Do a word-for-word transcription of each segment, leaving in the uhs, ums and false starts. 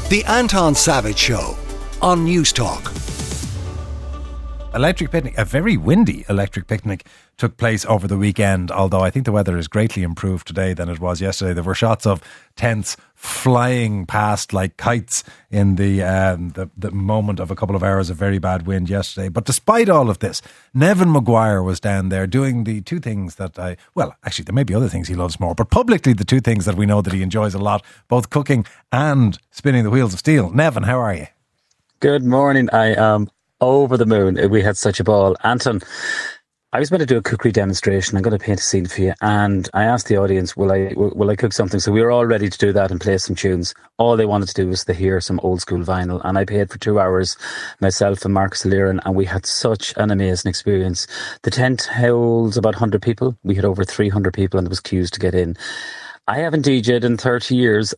The Anton Savage Show on News Talk. Electric picnic, a very windy electric picnic took place over the weekend, although I think the weather is greatly improved today than it was yesterday. There were shots of tents flying past like kites in the, um, the the moment of a couple of hours of very bad wind yesterday. But despite all of this, Nevin Maguire was down there doing the two things that I, well, actually there may be other things he loves more, but publicly the two things that we know that he enjoys a lot, both cooking and spinning the wheels of steel. Nevin, how are you? Good morning. I am over the moon. We had such a ball. Anton, I was going to do a cookery demonstration. I'm going to paint a scene for you. And I asked the audience, will I will, will I cook something? So we were all ready to do that and play some tunes. All they wanted to do was to hear some old school vinyl. And I played for two hours, myself and Marcus O'Leary, and we had such an amazing experience. The tent holds about one hundred people. We had over three hundred people and there was queues to get in. I haven't D J'd in thirty years.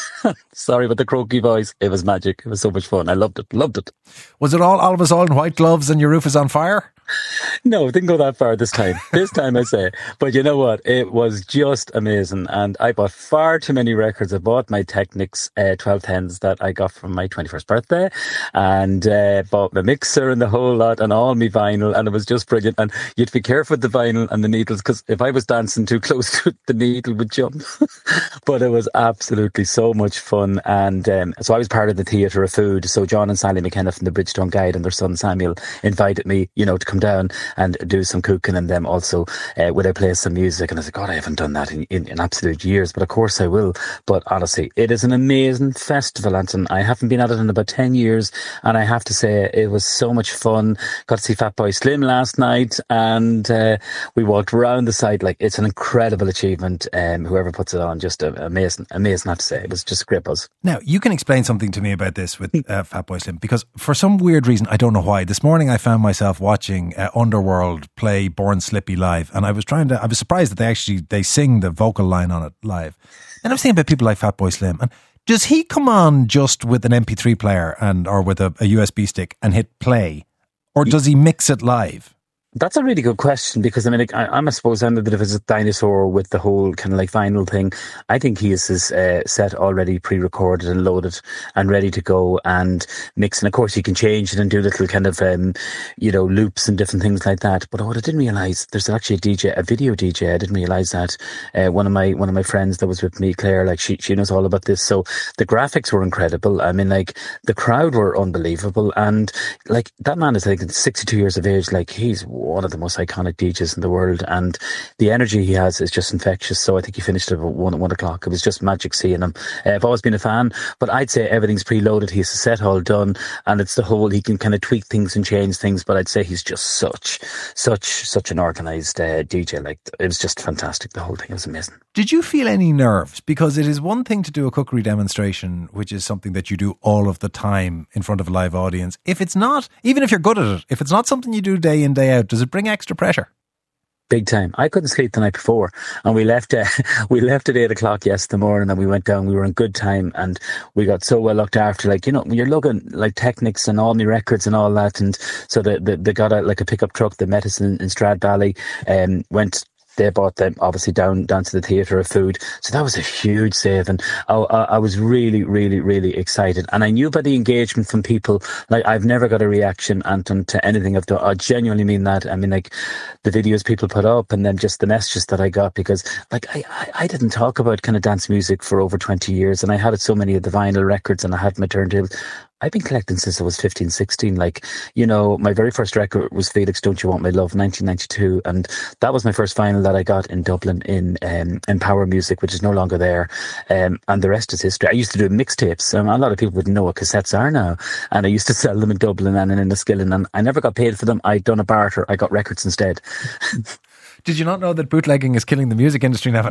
Sorry about the croaky voice. It was magic. It was so much fun. I loved it. Loved it. Was it all, all of us all in white gloves and your roof is on fire? No, it didn't go that far this time. This time I say. But you know what? It was just amazing. And I bought far too many records. I bought my Technics uh, twelve tens that I got from my twenty-first birthday, and uh, bought my mixer and the whole lot and all my vinyl. And it was just brilliant. And you had to be careful with the vinyl and the needles, because if I was dancing too close to it, the needle would jump. But it was absolutely so much fun. And um, so I was part of the Theatre of Food. So John and Sally McKenna from the Bridgestone Guide and their son Samuel invited me, you know, to come down and do some cooking, and them also uh, would I play some music. And I said, God, I haven't done that in, in, in absolute years, but of course I will. But honestly, it is an amazing festival, Anton. I haven't been at it in about ten years, and I have to say it was so much fun. Got to see Fatboy Slim last night, and uh, we walked around the site. Like, it's an incredible achievement. Um, whoever puts it on, just uh, amazing, amazing, I have to say. It was just a great buzz. Now, you can explain something to me about this with uh, Fatboy Slim, because for some weird reason, I don't know why, this morning I found myself watching uh, Underworld play Born Slippy live, and I was trying to, I was surprised that they actually, they sing the vocal line on it live. And I'm saying about people like Fatboy Slim, and does he come on just with an M P three player and or with a, a U S B stick and hit play, or does he mix it live? That's a really good question, because I mean, like, I, I'm, I suppose I'm a bit of a dinosaur with the whole kind of like vinyl thing. I think he has his uh, set already pre-recorded and loaded and ready to go and mix. And of course, you can change it and do little kind of, um, you know, loops and different things like that. But what I didn't realise, there's actually a D J, a video D J. I didn't realise that. Uh, one of my one of my friends that was with me, Claire, like she she knows all about this. So the graphics were incredible. I mean, like, the crowd were unbelievable, and like, that man is like sixty-two years of age. Like, he's one of the most iconic D Js in the world, and the energy he has is just infectious. So I think he finished at one at one o'clock. It was just magic seeing him. Uh, I've always been a fan, but I'd say everything's preloaded. He's a set all done, and it's the whole, he can kind of tweak things and change things. But I'd say he's just such, such, such an organised uh, D J. Like, it was just fantastic. The whole thing was amazing. Did you feel any nerves? Because it is one thing to do a cookery demonstration, which is something that you do all of the time in front of a live audience. If it's not, even if you're good at it, if it's not something you do day in, day out, does it bring extra pressure? Big time. I couldn't sleep the night before, and we left. Uh, we left at eight o'clock yesterday morning, and we went down. We were in good time, and we got so well looked after. Like, you know, you're looking like Technics and all my records and all that, and so they they, they got a, like a pickup truck. They met us in, in Stradbally, and um, went. They bought them obviously down down to the Theatre of Food. So that was a huge saving. I, I, I was really, really, really excited. And I knew by the engagement from people, like, I've never got a reaction, Anton, to anything I've done. I genuinely mean that. I mean, like, the videos people put up, and then just the messages that I got, because like, I, I, I didn't talk about kind of dance music for over twenty years, and I had it so many of the vinyl records, and I had my turntables. I've been collecting since I was fifteen, sixteen. Like, you know, my very first record was Felix, Don't You Want My Love, nineteen ninety-two. And that was my first vinyl that I got in Dublin in um, in Power Music, which is no longer there. Um, and the rest is history. I used to do mixtapes. Um, a lot of people wouldn't know what cassettes are now. And I used to sell them in Dublin and in Enniskillen. And I never got paid for them. I'd done a barter. I got records instead. Did you not know that bootlegging is killing the music industry, Nevin?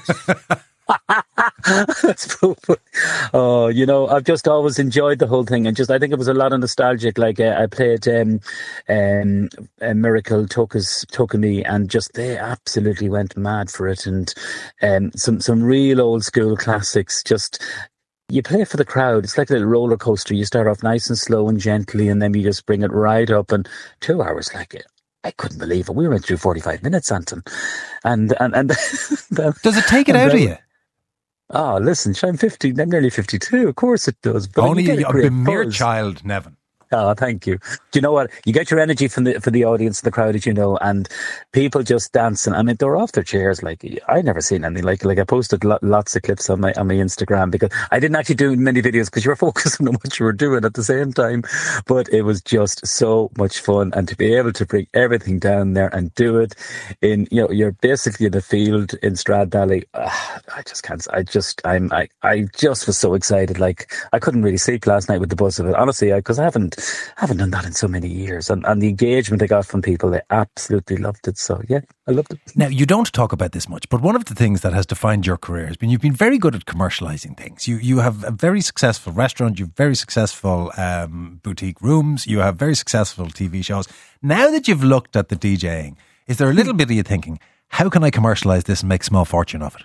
Oh, you know, I've just always enjoyed the whole thing, and just I think it was a lot of nostalgic. Like, uh, I played um, um, a Miracle took us took me, and just they absolutely went mad for it, and um, some some real old school classics. Just, you play for the crowd. It's like a little roller coaster. You start off nice and slow and gently, and then you just bring it right up, and two hours like it. I couldn't believe it. We went through forty-five minutes, Anton, and and and. Does it take it out of you? Oh, listen, I'm fifty, I'm nearly fifty-two. Of course it does. But Only you get a, a, great a mere buzz. child, Nevin. Oh, thank you. Do you know what? You get your energy from the for the audience, the crowd, as you know, and people just dancing. I mean, they're off their chairs. Like I never seen anything like. Like I posted lo- lots of clips on my on my Instagram because I didn't actually do many videos because you were focusing on what you were doing at the same time. But it was just so much fun, and to be able to bring everything down there and do it in, you know, you're basically in the field in Stradbally. Uh, I just can't. I just I'm I I just was so excited. Like I couldn't really sleep last night with the buzz of it. Honestly, because I, I haven't. I haven't done that in so many years. And, and the engagement I got from people, they absolutely loved it. So, yeah, I loved it. Now, you don't talk about this much, but one of the things that has defined your career has been you've been very good at commercialising things. You you have a very successful restaurant, you have very successful um, boutique rooms, you have very successful T V shows. Now that you've looked at the DJing, is there a little bit of you thinking, how can I commercialise this and make a small fortune of it?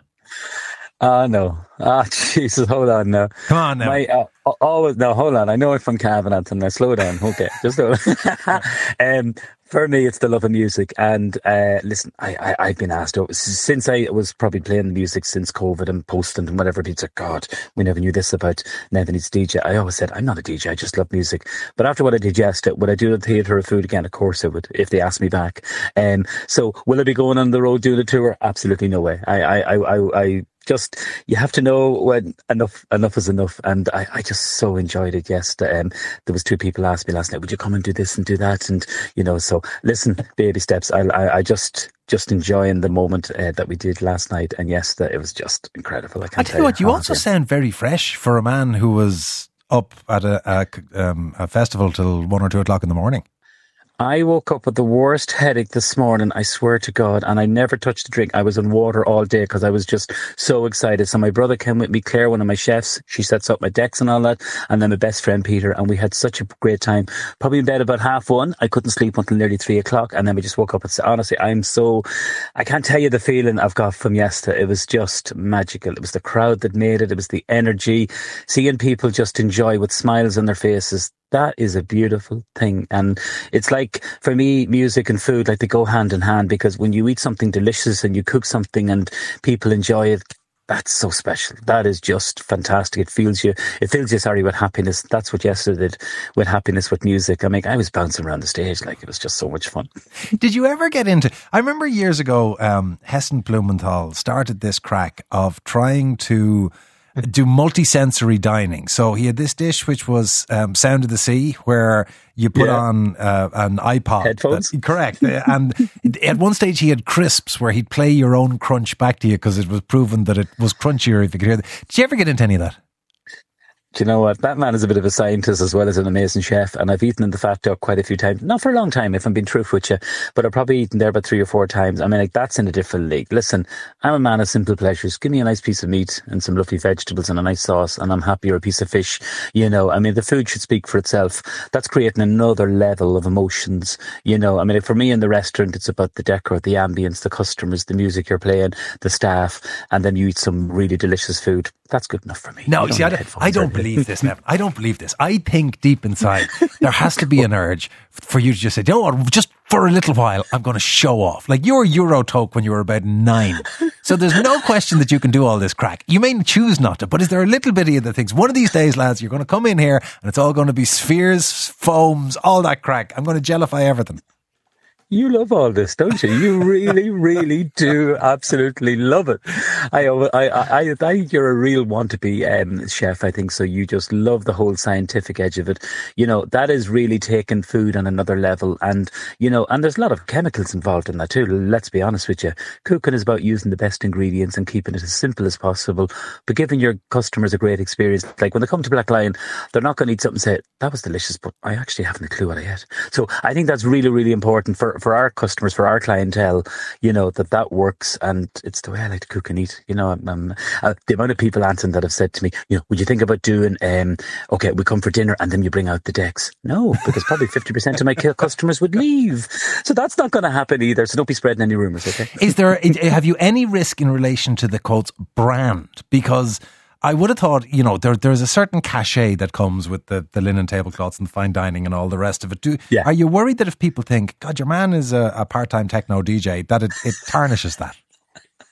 Ah, uh, no. Ah, Jesus, hold on now. Come on now. My, uh, always, no, hold on. I know I'm from Cavan, Anton. Now, slow down. Okay, just hold on. um, for me, it's the love of music. And uh, listen, I, I, I've been asked, oh, since I was probably playing music since COVID and posting and whatever, people said, God, we never knew this about Nevin, he's D J. I always said, I'm not a D J, I just love music. But after what I did yesterday, would I do the theatre or food again? Of course I would, if they asked me back. Um, so will I be going on the road doing a tour? Absolutely no way. I, I, I, I, I Just, you have to know when enough enough is enough. And I, I just so enjoyed it. Yes, um, there was two people asked me last night, would you come and do this and do that? And, you know, so listen, baby steps. I I, I just just enjoying the moment uh, that we did last night. And yes, that it was just incredible. I can't I tell you what, you also happy. sound very fresh for a man who was up at a, a, um, a festival till one or two o'clock in the morning. I woke up with the worst headache this morning, I swear to God, and I never touched a drink. I was on water all day because I was just so excited. So my brother came with me, Claire, one of my chefs. She sets up my decks and all that. And then my best friend, Peter, and we had such a great time. Probably in bed about half one. I couldn't sleep until nearly three o'clock. And then we just woke up. And honestly, I'm so, I can't tell you the feeling I've got from yesterday. It was just magical. It was the crowd that made it. It was the energy. Seeing people just enjoy with smiles on their faces. That is a beautiful thing. And it's like, for me, music and food, like they go hand in hand, because when you eat something delicious and you cook something and people enjoy it, that's so special. That is just fantastic. It feels you, it fills you, sorry, with happiness. That's what yesterday did with happiness, with music. I mean, I was bouncing around the stage like it was just so much fun. Did you ever get into, I remember years ago, um, Heston Blumenthal started this crack of trying to do multi-sensory dining. So he had this dish which was um, Sound of the Sea, where you put yeah. on uh, an iPod. Headphones? That, correct. And at one stage he had crisps where he'd play your own crunch back to you because it was proven that it was crunchier if you could hear it. Did you ever get into any of that? Do you know what? That man is a bit of a scientist as well as an amazing chef, and I've eaten in the Fat Duck quite a few times. Not for a long time, if I'm being truthful with you, but I've probably eaten there about three or four times. I mean, like, that's in a different league. Listen, I'm a man of simple pleasures. Give me a nice piece of meat and some lovely vegetables and a nice sauce, and I'm happy, or a piece of fish. You know, I mean, the food should speak for itself. That's creating another level of emotions. You know, I mean, for me in the restaurant, it's about the decor, the ambience, the customers, the music you're playing, the staff, and then you eat some really delicious food. That's good enough for me. No, you see, I don't, I don't believe this, Nevin. I don't believe this. I think deep inside there has to be an urge for you to just say, you know what, just for a little while, I'm going to show off. Like, you were Eurotoke when you were about nine. So there's no question that you can do all this crack. You may choose not to, but is there a little bit of the things? One of these days, lads, you're going to come in here and it's all going to be spheres, foams, all that crack. I'm going to gellify everything. You love all this, don't you? You really, really do absolutely love it. I, I, I, I think you're a real want-to-be um, chef, I think. So you just love the whole scientific edge of it. You know, that is really taking food on another level. And, you know, and there's a lot of chemicals involved in that too. Let's be honest with you. Cooking is about using the best ingredients and keeping it as simple as possible, but giving your customers a great experience. Like when they come to Black Lion, they're not going to eat something and say, that was delicious, but I actually haven't a clue what I ate. So I think that's really, really important for for our customers, for our clientele, you know, that that works, and it's the way I like to cook and eat. You know, um, uh, the amount of people, Anton, that have said to me, you know, would you think about doing, um, okay, we come for dinner and then you bring out the decks? No, because probably fifty percent of my customers would leave. So that's not going to happen either. So don't be spreading any rumours, okay? Is there, have you any risk in relation to the quotes brand? Because I would have thought, you know, there there's a certain cachet that comes with the, the linen tablecloths and the fine dining and all the rest of it. Do, yeah. Are you worried that if people think, God, your man is a, a part-time techno D J, that it, it tarnishes that?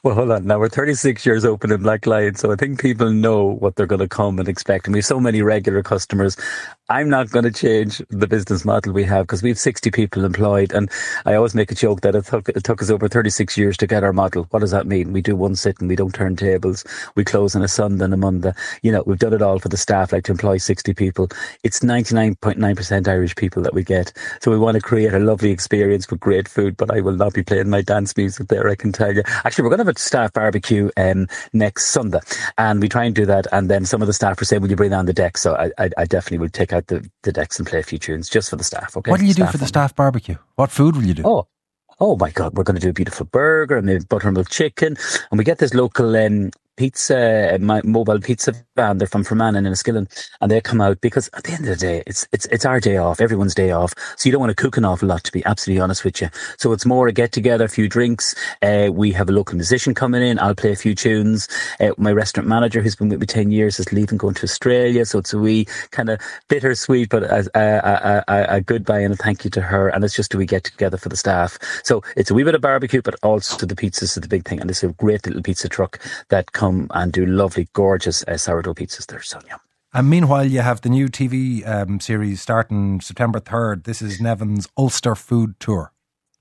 Well, hold on. Now we're thirty-six years open in Black Lion, so I think people know what they're going to come and expect. And we have so many regular customers. I'm not going to change the business model we have because we have sixty people employed. And I always make a joke that it took, it took us over thirty-six years to get our model. What does that mean? We do one sitting, we don't turn tables, we close on a Sunday and a Monday. You know, we've done it all for the staff, like to employ sixty people. It's ninety-nine point nine percent Irish people that we get. So we want to create a lovely experience with great food, but I will not be playing my dance music there, I can tell you. Actually, we're going to have a staff barbecue um, next Sunday, and we try and do that. And then some of the staff were saying, will you bring down the deck? So I, I, I definitely will take out the, the decks and play a few tunes just for the staff. Okay. What do you do staff for the only. staff barbecue? What food will you do? Oh, oh my God, we're going to do a beautiful burger and maybe buttermilk chicken. And we get this local um, pizza, my mobile pizza van. They're from Fermanagh in Enniskillen, and they come out because at the end of the day, it's it's it's our day off, everyone's day off. So you don't want to cook an awful lot, to be absolutely honest with you. So it's more a get together, a few drinks. Uh, we have a local musician coming in. I'll play a few tunes. Uh, my restaurant manager, who's been with me ten years, is leaving, going to Australia. So it's a wee kind of bittersweet, but a, a, a, a goodbye and a thank you to her. And it's just a wee get together for the staff. So it's a wee bit of barbecue, but also the pizzas is the big thing. And there's a great little pizza truck that come and do lovely, gorgeous uh, sourdough pizzas there. So, yeah. And meanwhile, you have the new T V um, series starting September third. This is Nevin's Ulster Food Tour.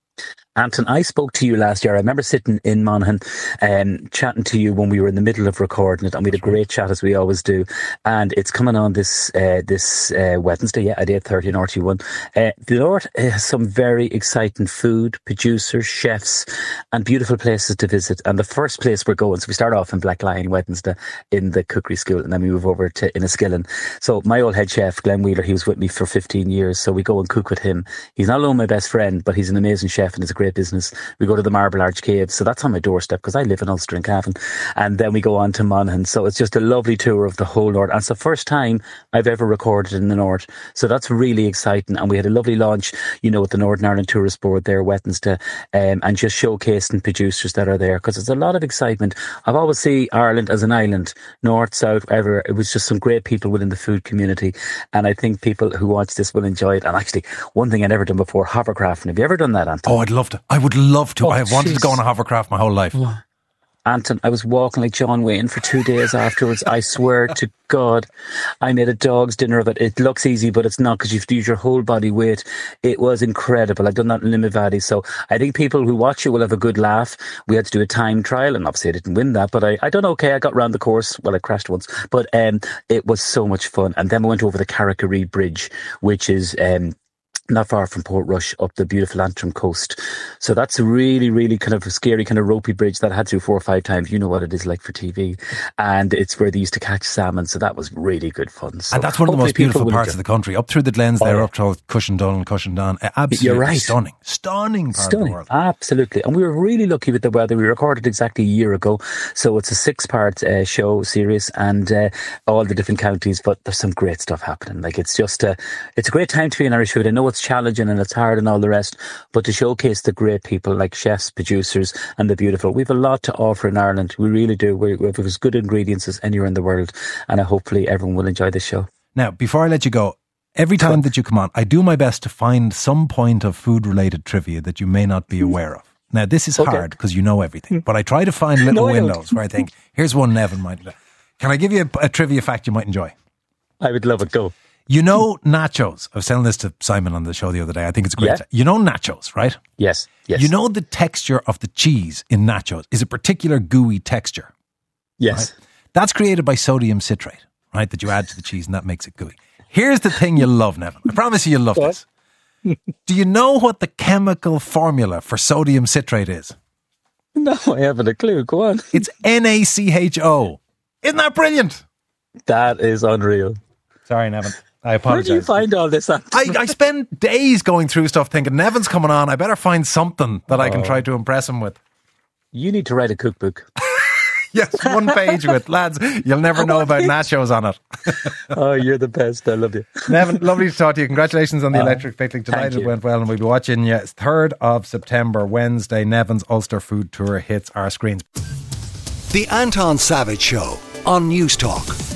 Anton, I spoke to you last year. I remember sitting in Monaghan and um, chatting to you when we were in the middle of recording it, and we had a great chat as we always do. And it's coming on this uh, this uh, Wednesday, yeah, at eight thirty in R T one. Uh, the North has some very exciting food, producers, chefs, and beautiful places to visit. And the first place we're going, so we start off in Black Lion Wednesday in the cookery school, and then we move over to Enniskillen. So my old head chef, Glenn Wheeler, he was with me for fifteen years, so we go and cook with him. He's not only my best friend, but he's an amazing chef and it's a great business. We go to the Marble Arch Caves, so that's on my doorstep because I live in Ulster and Cavan, and then we go on to Monaghan. So it's just a lovely tour of the whole North, and it's the first time I've ever recorded in the North, so that's really exciting. And we had a lovely launch, you know, with the Northern Ireland Tourist Board there Wednesday, um, and just showcasing producers that are there, because there's a lot of excitement. I've always seen Ireland as an island, north, south, everywhere. It was just some great people within the food community, and I think people who watch this will enjoy it. And actually, one thing I'd never done before, hovercrafting. Have you ever done that, Anton? Oh, I'd love to. I would love to. Oh, I have wanted geez. to go on a hovercraft my whole life. Oh. Anton, I was walking like John Wayne for two days afterwards. I swear to God, I made a dog's dinner of it. It looks easy, but it's not, because you have to use your whole body weight. It was incredible. I've done that in Limavady. So I think people who watch it will have a good laugh. We had to do a time trial, and obviously I didn't win that, but I, I done okay. I got round the course. Well, I crashed once, but um, it was so much fun. And then we went over the Carrick-a-Ree Bridge, which is um, not far from Portrush, up the beautiful Antrim coast. So that's a really, really kind of scary, kind of ropey bridge that I had to do four or five times. You know what it is like for T V. And it's where they used to catch salmon. So that was really good fun. So and that's one of the most beautiful parts of the country. Up through the glens oh, there, yeah. up to Cushendun and Cushendon. Absolutely You're right. stunning. Stunning part Stunning. of the world. Absolutely. And we were really lucky with the weather. We recorded exactly a year ago. So it's a six-part uh, show series, and uh, all the different counties. But there's some great stuff happening. Like, it's just a, it's a great time to be in Irish food. I know it's challenging and it's hard and all the rest, but to showcase the great people like chefs, producers, and the beautiful. We've a lot to offer in Ireland. We really do. We have as good ingredients as anywhere in the world, and I hopefully everyone will enjoy this show. Now, before I let you go, every time that you come on, I do my best to find some point of food-related trivia that you may not be aware of. Now, this is okay. hard because you know everything, but I try to find little no, windows where I think, here's one Nevin might know. Can I give you a, a trivia fact you might enjoy? I would love it. Go. You know nachos. I was telling this to Simon on the show the other day. I think it's great. Yeah. You know nachos, right? Yes. Yes. You know the texture of the cheese in nachos is a particular gooey texture. Yes. Right? That's created by sodium citrate, right? That you add to the cheese, and that makes it gooey. Here's the thing you'll love, Nevin. I promise you you'll love what? this. Do you know what the chemical formula for sodium citrate is? No, I haven't a clue. Go on. It's N A C H O. Isn't that brilliant? That is unreal. Sorry, Nevin. I apologise. Where do you find all this? I, I spend days going through stuff thinking, Nevin's coming on, I better find something that oh. I can try to impress him with. You need to write a cookbook. Yes, one page with, lads, you'll never know about nachos on it. Oh, you're the best. I love you. Nevin, lovely to talk to you. Congratulations on the oh, electric picnic. Delighted it went well, and we'll be watching you. third of September, Wednesday. Nevin's Ulster Food Tour hits our screens. The Anton Savage Show on News Talk.